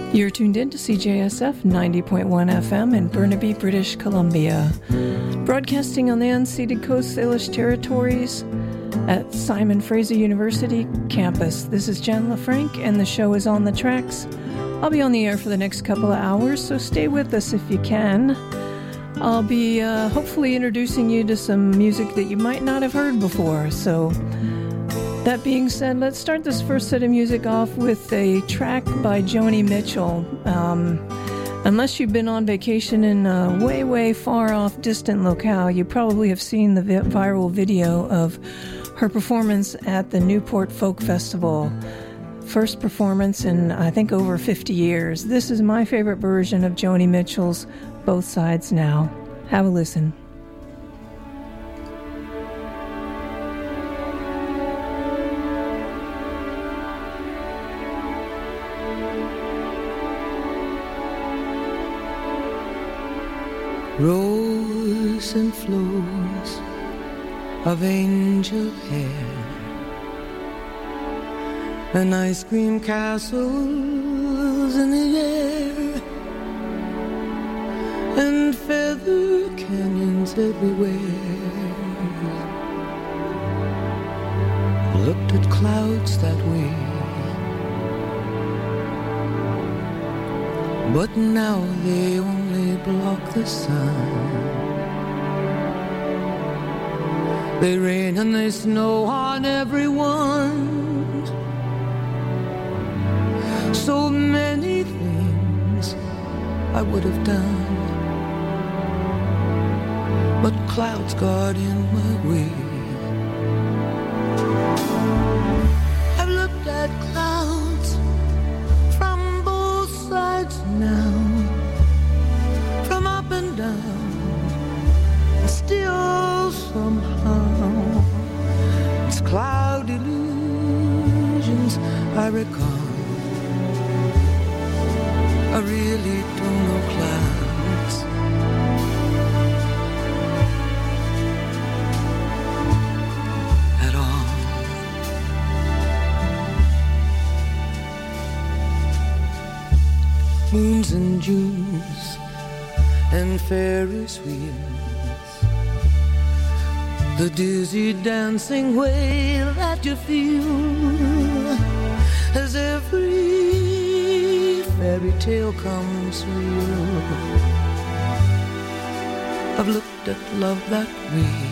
You're tuned in to CJSF 90.1 FM in Burnaby, British Columbia. Broadcasting on the unceded Coast Salish territories at Simon Fraser University campus. This is Jen LaFranc, and the show is On the Tracks. I'll be on the air for the next couple of hours, so stay with us if you can. I'll be hopefully introducing you to some music that you might not have heard before. So that being said, let's start this first set of music off with a track by Joni Mitchell. Unless you've been on vacation in a way, way far off distant locale, you probably have seen the viral video of her performance at the Newport Folk Festival. First performance in, I think, over 50 years. This is my favorite version of Joni Mitchell's Both Sides Now. Have a listen. Rows and flows of angel hair and ice cream castles in the air and feather canyons everywhere. Looked at clouds that way, but now they only block the sun. They rain and they snow on everyone. So many things I would have done, but clouds got in my way. I've looked at clouds from both sides now, from up and down, and still somehow it's cloud illusions I recall. I really don't know clouds. At all. Moons and Junes and Ferris wheels, the dizzy dancing way that you feel as every fairy tale comes real. I've looked at love that way,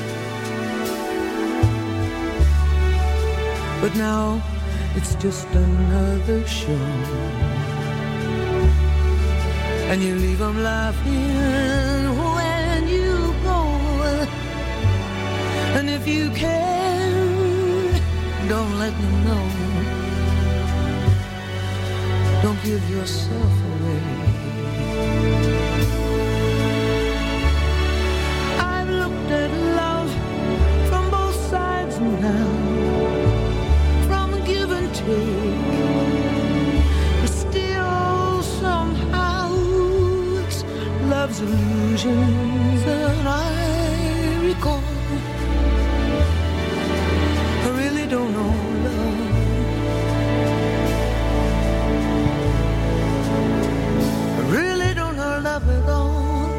but now it's just another show, and you leave them laughing when you go. And if you can, don't let them know. Don't give yourself away. I've looked at love from both sides now, from give and take, but still somehow it's love's illusions that I recall. I really don't know love. Really don't know love at all.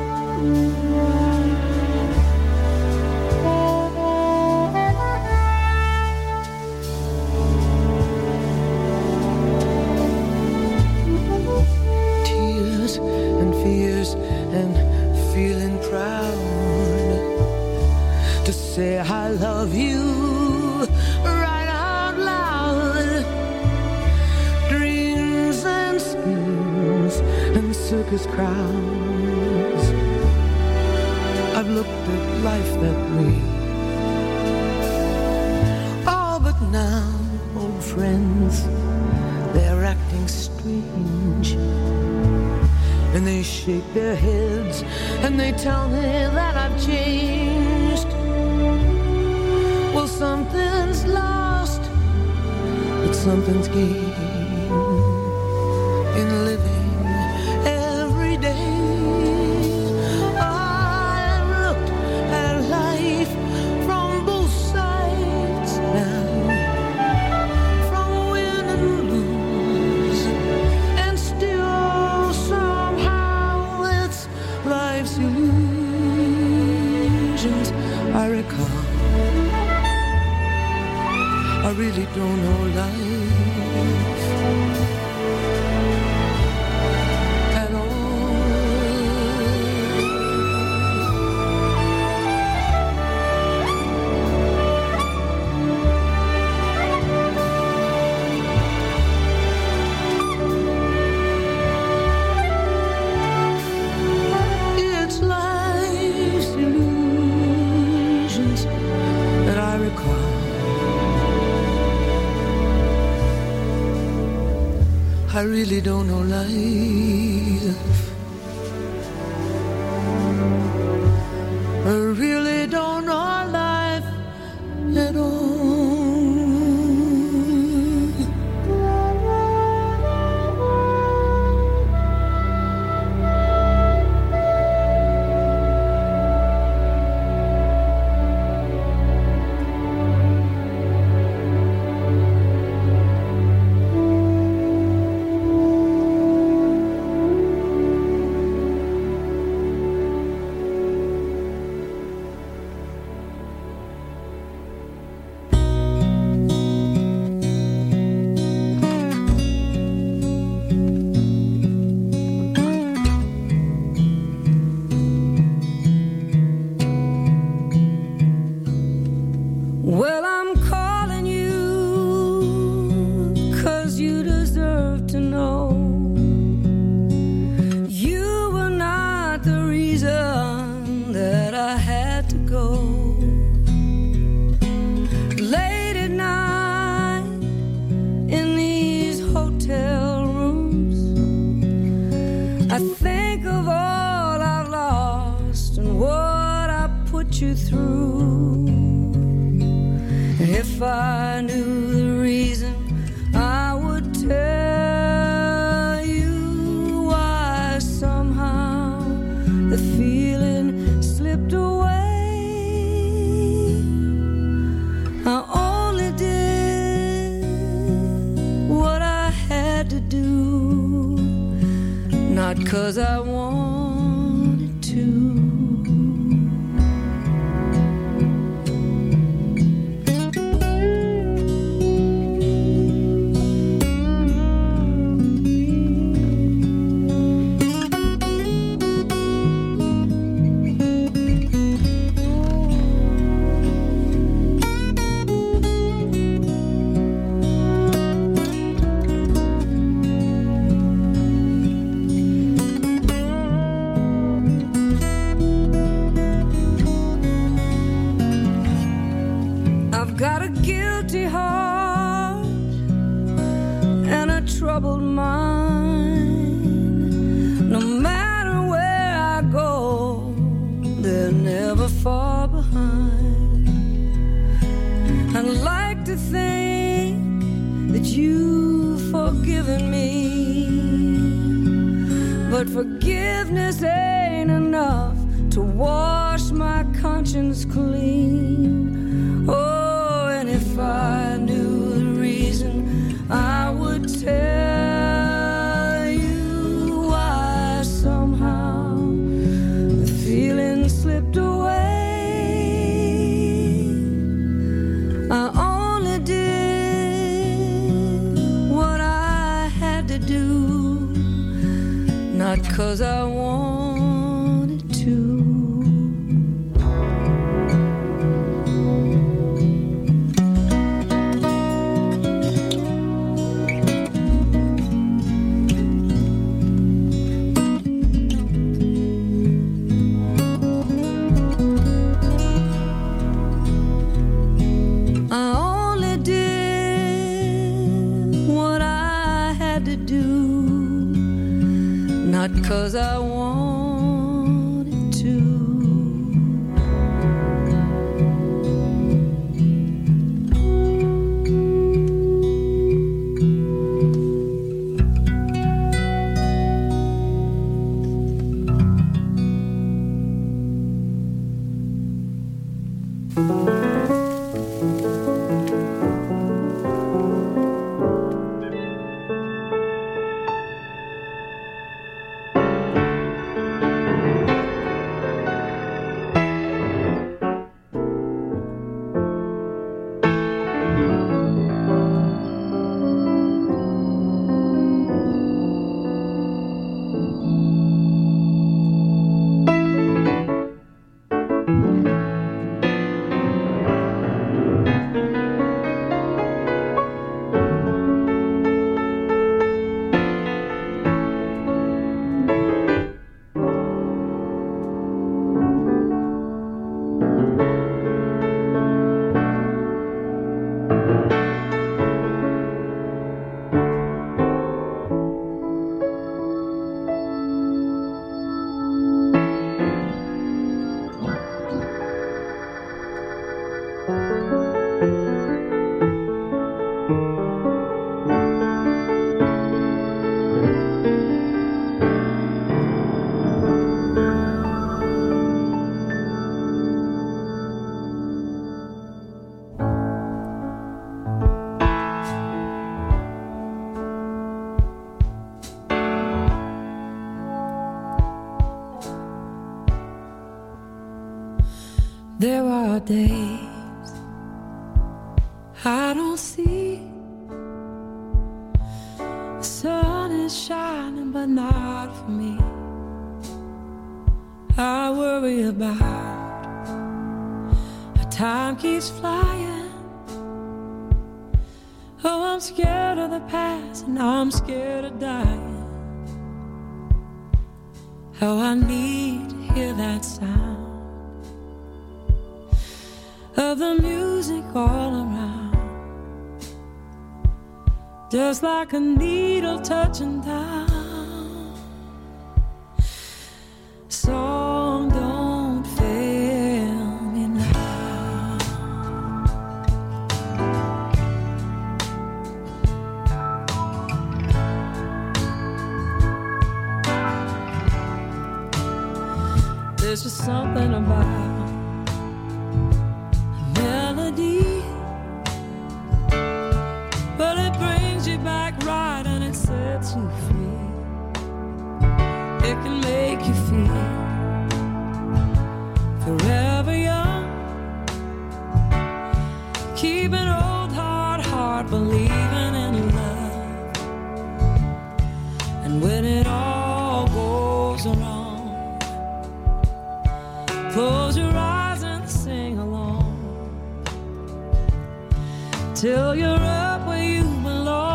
Tears and fears and feeling proud to say I love you right out loud. Dreams and schemes and circus crowds. I've looked at life that way. Oh, but now, old friends, they're acting strange, and they shake their heads and they tell me that I've changed. Well, something's lost, but something's gained in living every day. I've looked at life from both sides now, from win and lose, and still really don't know life at It's life's illusions that I recall. I really don't know life. I really don't know life at all. Well, I'm calling you 'cause you deserve to know you were not the reason that I had to go. Late at night in these hotel rooms, I think of all I've lost and what I put you through. If I knew the reason, I would tell you why somehow the feeling slipped away. I only did what I had to do, not 'cause I wanted to. Got a guilty heart and a troubled mind. No matter where I go, they're never far behind. I'd like to think that you've forgiven me, but forgiveness ain't enough to wash my conscience clean. Oh, and if I knew the reason, I would tell you why somehow the feeling slipped away. I only did what I had to do, not 'cause I wanted to. Not 'cause I wanted to. There are days I don't see the sun is shining, but not for me. I worry about how time keeps flying. Oh, I'm scared of the past and I'm scared of dying. How I need to hear that sound of the music all around, just like a needle touching down. Song don't fail me now. There's just something about right, and it sets you free. It can make you feel forever young. Keep an old heart believing in love. And when it all goes wrong, close your eyes and sing along till you're up where you belong.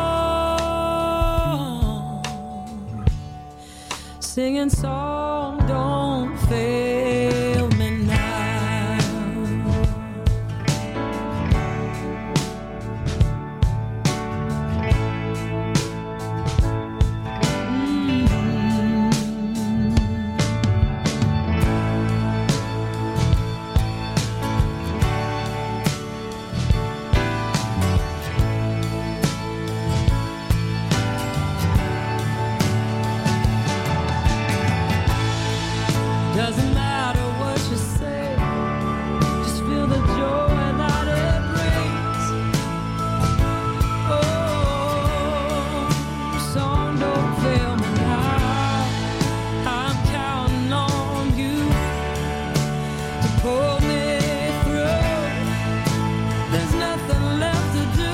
Singing song don't fail me now. Doesn't matter what you say, just feel the joy that it brings. Oh, song don't fail me now. I'm counting on you to pull me through. There's nothing left to do.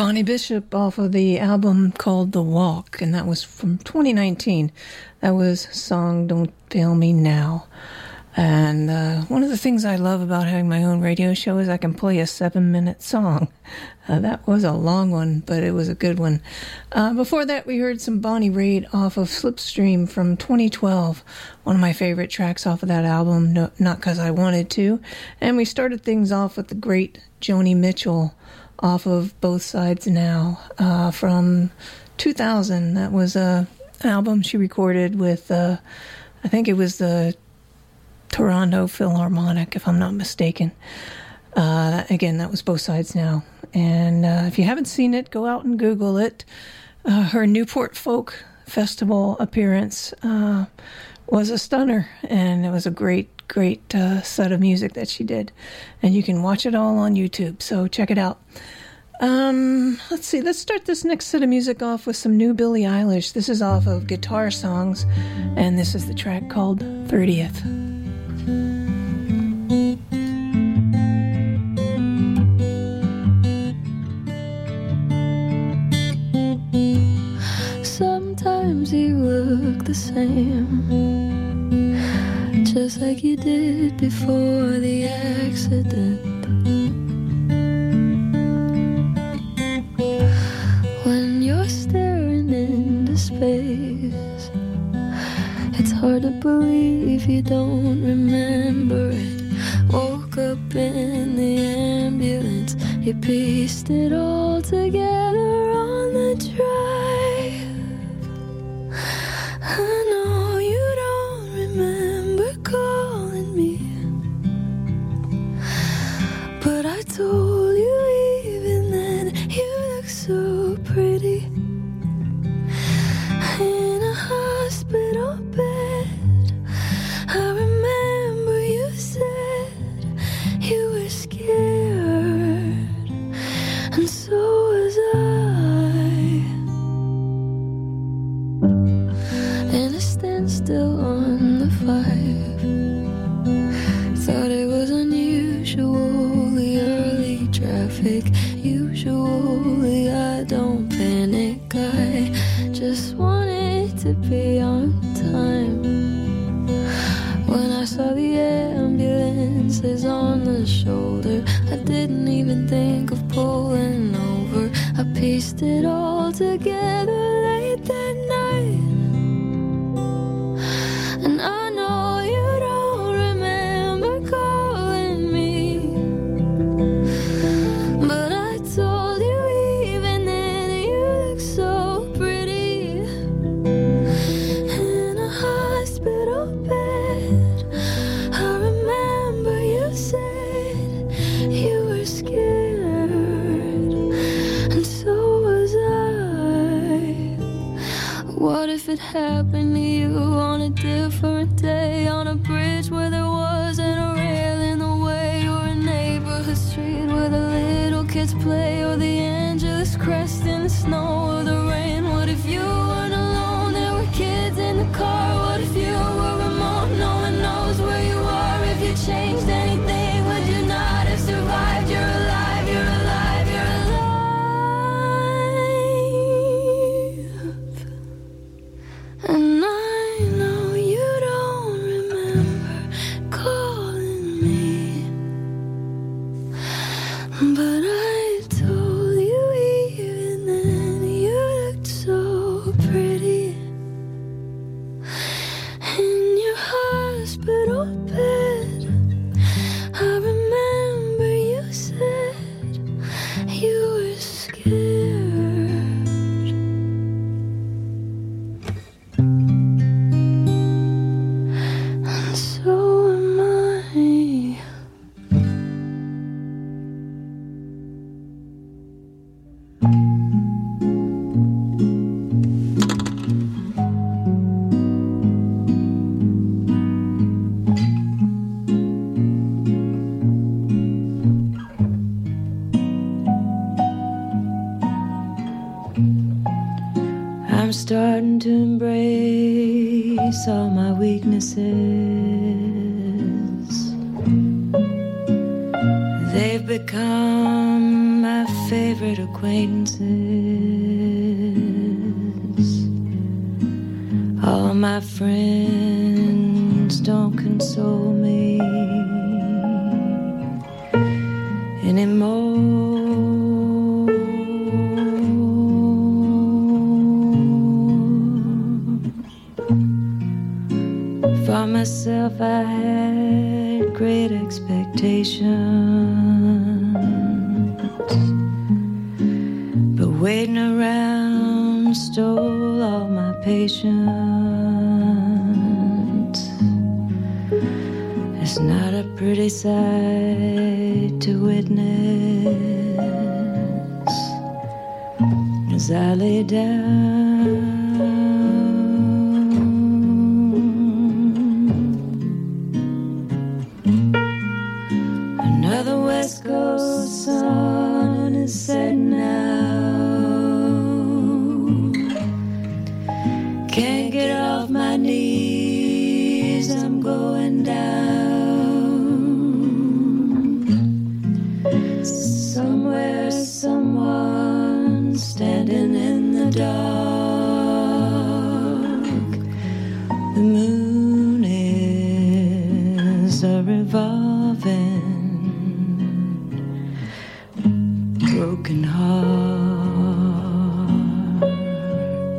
Bonnie Bishop off of the album called The Walk, and that was from 2019. That was Song Don't Fail Me Now. And one of the things I love about having my own radio show is I can play a 7-minute song. That was a long one, but it was a good one. Before that, we heard some Bonnie Raitt off of Slipstream from 2012, one of my favorite tracks off of that album, Not 'Cause I Wanted To. And we started things off with the great Joni Mitchell off of Both Sides Now from 2000. That was an album she recorded with, I think it was the Toronto Philharmonic, if I'm not mistaken. Again, that was Both Sides Now. And if you haven't seen it, go out and Google it. Her Newport Folk Festival appearance was a stunner, and it was a great set of music that she did. And you can watch it all on YouTube, so check it out. Let's see, let's start this next set of music off with some new Billie Eilish. This is off of Guitar Songs, and this is the track called 30th. Sometimes you look the same, just like you did before the accident. When you're staring into space, it's hard to believe you don't remember it. Woke up in the ambulance, you pieced it all together on the drive. I know you don't remember calling me, but I told you even then you look so pretty in a hospital bed. I remember you said you were scared, and so was I. And I stand still on the 5. Thought it was unusually early traffic. Usually I don't panic, I just wanted to be on time. When I saw the ambulances on the shoulder, I didn't even think of pulling over. I pieced it all together late that night. And I know you don't remember calling me, but I told you even then you look so pretty in a hospital bed. I remember you said you were scared, and so was I. What if it happened to you on a different day, on a bridge where there wasn't a rail in the way, or a neighborhood street where the little kids play, or the Angeles crest in the snow or the rain? What if you weren't alone, there were kids in the car? What if you were remote, no one knows where you are? If you changed anything, would you not have survived? You're alive, you're alive, you're alive. And I know you don't remember calling me, but I told you even then you looked so pretty in your hospital bed. I remember you said you were scared, and so am I. I'm starting to embrace all my weaknesses. They've become my favorite acquaintances. All my friends don't console me anymore. For myself I had great expectations, but waiting around stole all my patience. It's not a pretty sight to witness as I lay down. Another West Coast sun is setting out. Can't get off my knees, I'm going down. Somewhere, someone standing in the dark. The moon is a revolving broken heart.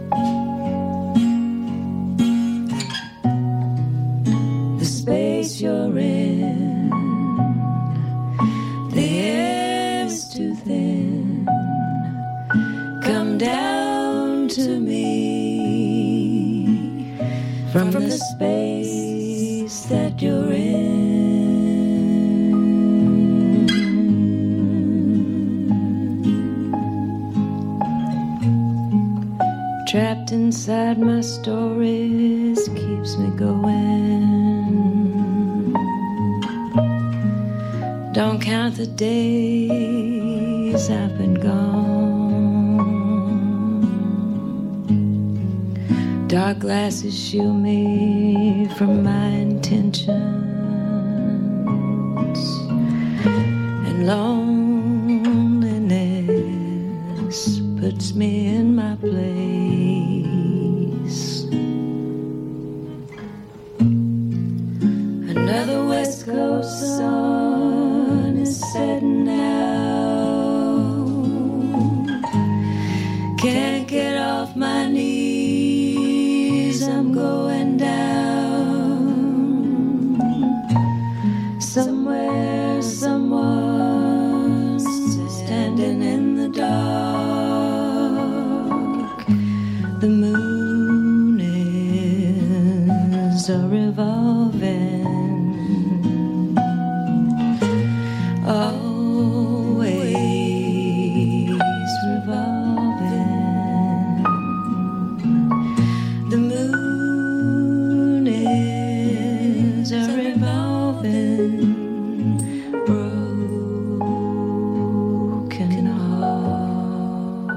The space you're in, the air is too thin. Come down to me from the space that you're in. Trapped inside my stories keeps me going. Don't count the days I've been gone. Dark glasses shield me from my intentions, and loneliness puts me in my place. Another West Coast sun is setting out. Can't get off my knees, I'm going down. Somewhere, someone's standing in the dark. The moon is a revolving, always revolving. The moon is a revolving broken heart.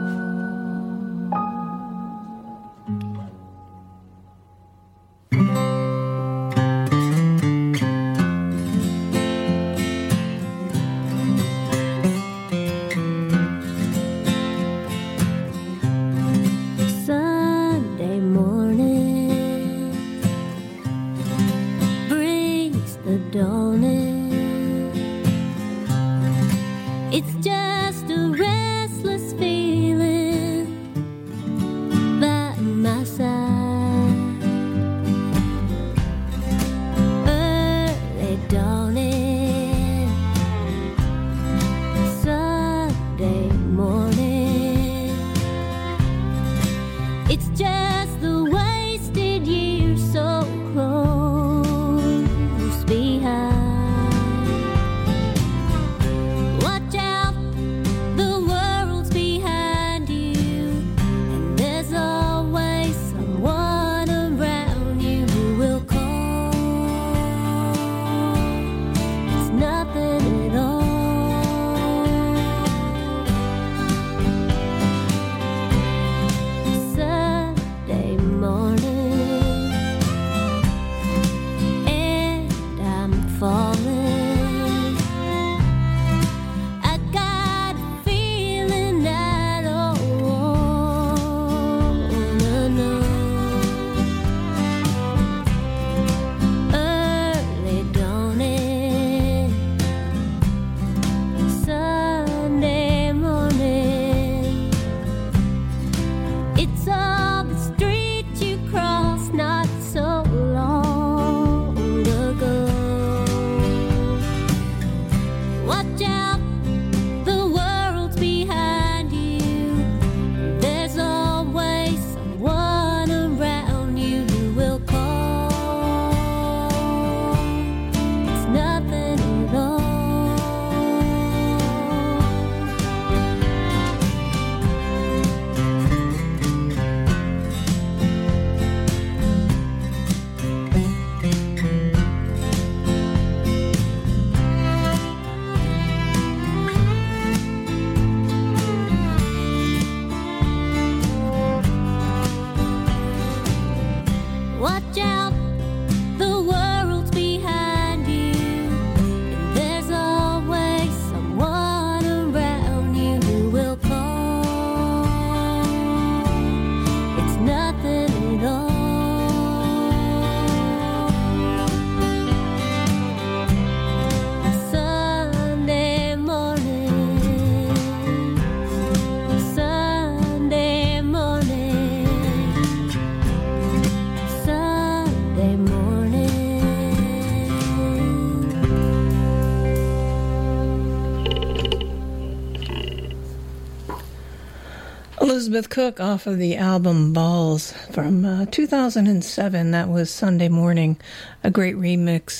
Sunday morning brings the dawning. It's just a restless feeling by my side. Early dawning, Sunday morning. It's just the wasted years so close behind. Watch out Watch out, the world's behind you. There's always someone around you who will call. It's nothing at all. Watch out, the world's behind you. And there's always someone around you who will call. It's nothing at all. Sunday morning, Sunday morning, Sunday morning. Elizabeth Cook off of the album Balls from 2007. That was Sunday Morning, a great remake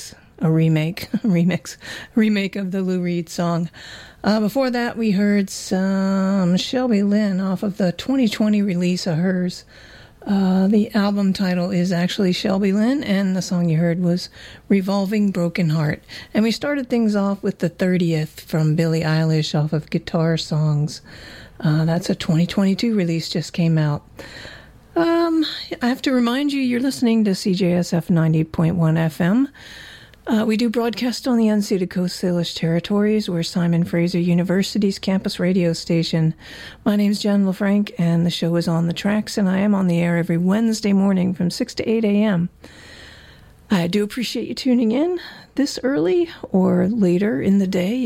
of the Lou Reed song. Before that, we heard some Shelby Lynn off of the 2020 release of hers. The album title is actually Shelby Lynn, and the song you heard was Revolving Broken Heart. And we started things off with the 30th from Billie Eilish off of Guitar Songs. That's a 2022 release, just came out. I have to remind you, you're listening to CJSF 90.1 FM. We do broadcast on the unceded Coast Salish territories. We're Simon Fraser University's campus radio station. My name's Jen LaFranc, and the show is On the Tracks, and I am on the air every Wednesday morning from 6 to 8 a.m. I do appreciate you tuning in this early or later in the day.